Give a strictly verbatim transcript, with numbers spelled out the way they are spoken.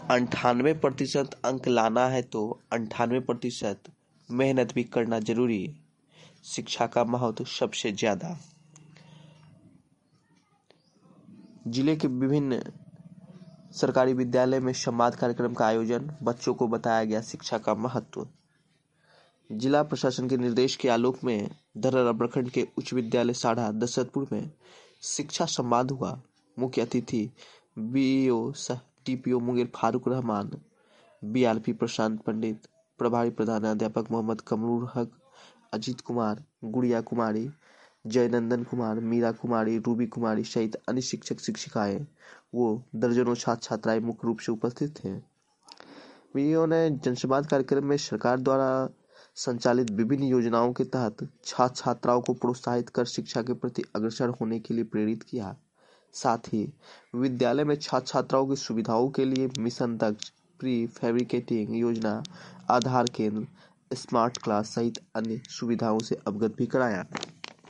अंठानवे प्रतिशत अंक लाना है तो अंठानवे प्रतिशत मेहनत भी करना जरूरी है। शिक्षा का महत्व सबसे ज्यादा। जिले के विभिन्न सरकारी विद्यालय में संवाद कार्यक्रम का आयोजन, बच्चों को बताया गया शिक्षा का महत्व। जिला प्रशासन के निर्देश के आलोक में धरहरा प्रखंड के उच्च विद्यालय साढ़ा दशरथपुर में शिक्षा संवाद हुआ। मुख्य अतिथि बीईओ सह टीपीओ मुंगेर फारूक रहमान, बीआरपी प्रशांत पंडित, प्रभारी प्रधानाध्यापक मोहम्मद कमरुल हक, अजीत कुमार, गुड़िया कुमारी, जयनंदन कुमार, मीरा कुमारी, रूबी कुमारी सहित अन्य शिक्षक शिक्षिकाएं वो दर्जनों छात्र छात्राएं मुख्य रूप से उपस्थित थे। बीईओ ने जनसंवाद कार्यक्रम में सरकार द्वारा संचालित विभिन्न योजनाओं के तहत छात्र छात्राओं को प्रोत्साहित कर शिक्षा के प्रति अग्रसर होने के लिए प्रेरित किया। साथ ही विद्यालय में छात्र छात्राओं की सुविधाओं के लिए मिशन दक्ष, प्री फैब्रिकेटिंग योजना, आधार केंद्र, स्मार्ट क्लास सहित अन्य सुविधाओं से अवगत भी कराया।